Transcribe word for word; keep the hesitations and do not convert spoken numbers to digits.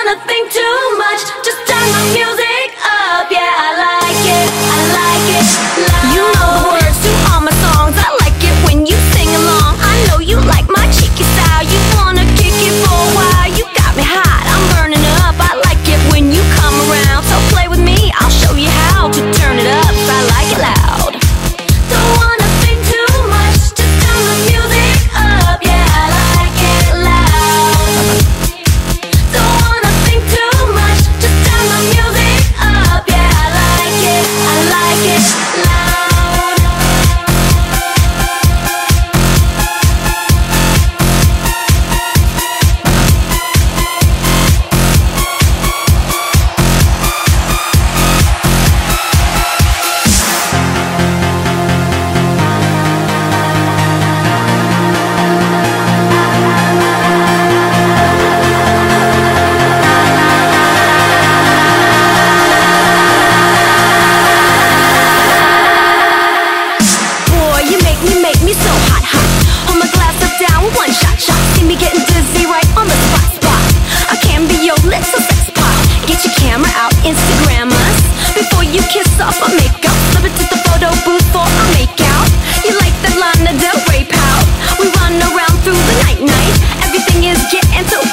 wanna think too much, just turn the music up. Yeah, I like it, I like it loud. You know the words to all my songs, I like it when you sing along. I know you like my cheeky style, you wanna kick it for a while. You got me hot, I'm burning up, I like it when you come around. So play with me, I'll show you how to turn it up, I like it loud. Don't wanna think too much, just turn the music up. Yeah, I like it loud. Don't wanna think too much, just turn the music up. Yeah, I like it, I like it loud. Boy, you make me, make me so hot, hot. Hold my glass up down with one shot, shot. See me getting dizzy right on the spot, spot. I can be your little sex pot. Get your camera out, Instagram us. Before you kiss off our makeup, slip it to the photo booth for a makeout. You like the Lana Del Rey pout? We run around through the night, night. Everything is getting so